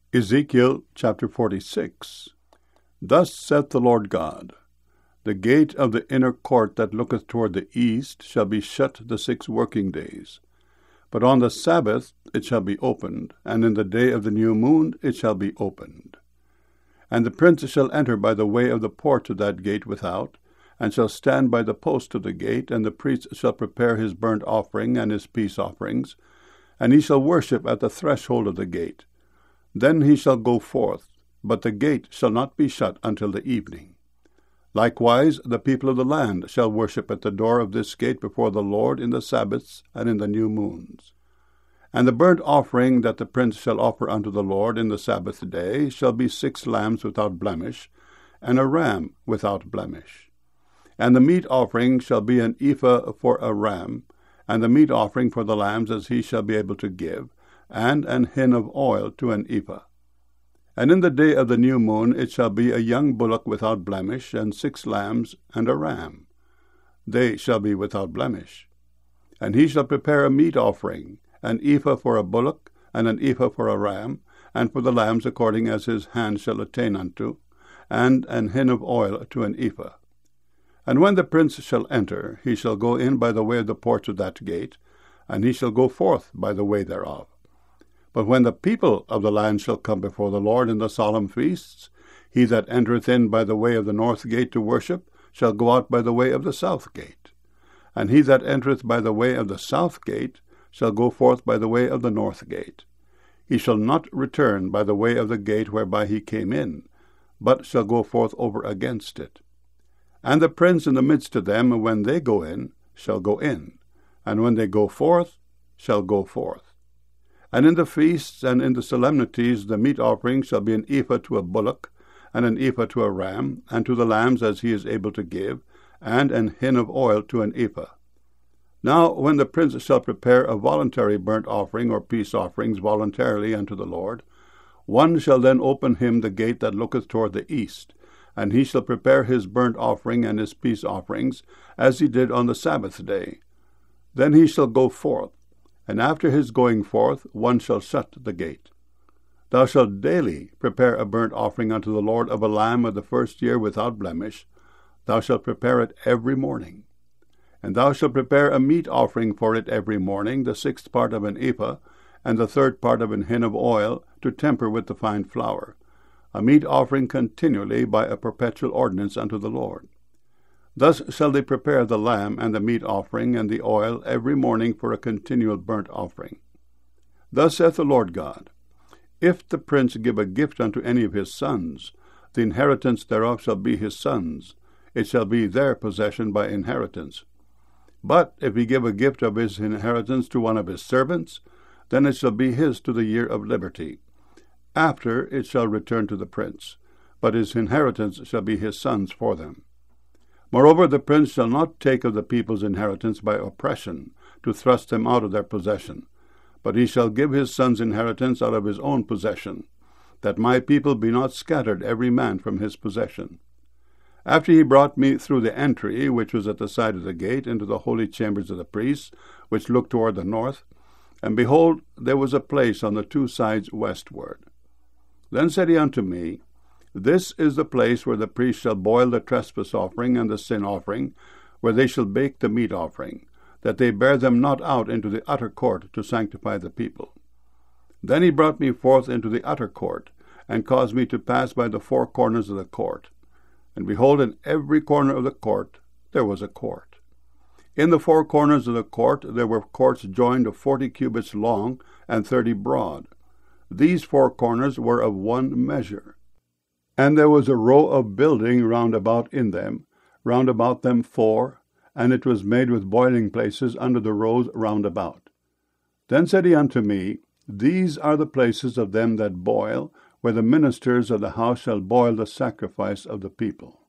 Ezekiel chapter 46. Thus saith the Lord God, The gate of the inner court that looketh toward the east shall be shut the 6 working days. But on the Sabbath it shall be opened, and in the day of the new moon it shall be opened. And the prince shall enter by the way of the porch of that gate without, and shall stand by the post of the gate, and the priest shall prepare his burnt offering and his peace offerings, and he shall worship at the threshold of the gate. Then he shall go forth, but the gate shall not be shut until the evening. Likewise the people of the land shall worship at the door of this gate before the Lord in the Sabbaths and in the new moons. And the burnt offering that the prince shall offer unto the Lord in the Sabbath day shall be 6 lambs without blemish, and a ram without blemish. And the meat offering shall be an ephah for a ram, and the meat offering for the lambs as he shall be able to give, and an hin of oil to an ephah. And in the day of the new moon it shall be a young bullock without blemish, and 6 lambs, and a ram. They shall be without blemish. And he shall prepare a meat offering, an ephah for a bullock, and an ephah for a ram, and for the lambs according as his hand shall attain unto, and an hin of oil to an ephah. And when the prince shall enter, he shall go in by the way of the porch of that gate, and he shall go forth by the way thereof. But when the people of the land shall come before the Lord in the solemn feasts, he that entereth in by the way of the north gate to worship shall go out by the way of the south gate. And he that entereth by the way of the south gate shall go forth by the way of the north gate. He shall not return by the way of the gate whereby he came in, but shall go forth over against it. And the prince in the midst of them, when they go in, shall go in, and when they go forth, shall go forth. And in the feasts and in the solemnities the meat offering shall be an ephah to a bullock, and an ephah to a ram, and to the lambs as he is able to give, and an hin of oil to an ephah. Now when the prince shall prepare a voluntary burnt offering or peace offerings voluntarily unto the Lord, one shall then open him the gate that looketh toward the east, and he shall prepare his burnt offering and his peace offerings, as he did on the Sabbath day. Then he shall go forth, and after his going forth one shall shut the gate. Thou shalt daily prepare a burnt offering unto the Lord of a lamb of the first year without blemish. Thou shalt prepare it every morning. And thou shalt prepare a meat offering for it every morning, the 6th part of an ephah, and the 3rd part of an hin of oil, to temper with the fine flour, a meat offering continually by a perpetual ordinance unto the Lord. Thus shall they prepare the lamb and the meat offering and the oil every morning for a continual burnt offering. Thus saith the Lord God, If the prince give a gift unto any of his sons, the inheritance thereof shall be his sons, it shall be their possession by inheritance. But if he give a gift of his inheritance to one of his servants, then it shall be his to the year of liberty. After it shall return to the prince, but his inheritance shall be his sons for them. Moreover, the prince shall not take of the people's inheritance by oppression, to thrust them out of their possession, but he shall give his son's inheritance out of his own possession, that my people be not scattered every man from his possession. After he brought me through the entry, which was at the side of the gate, into the holy chambers of the priests, which looked toward the north, and behold, there was a place on the 2 sides westward. Then said he unto me, This is the place where the priest shall boil the trespass offering and the sin offering, where they shall bake the meat offering, that they bear them not out into the utter court to sanctify the people. Then he brought me forth into the utter court, and caused me to pass by the 4 corners of the court. And behold, in every corner of the court there was a court. In the 4 corners of the court there were courts joined of 40 cubits long and 30 broad. These 4 corners were of one measure. And there was a row of building round about in them, round about them 4, and it was made with boiling places under the rows round about. Then said he unto me, These are the places of them that boil, where the ministers of the house shall boil the sacrifice of the people.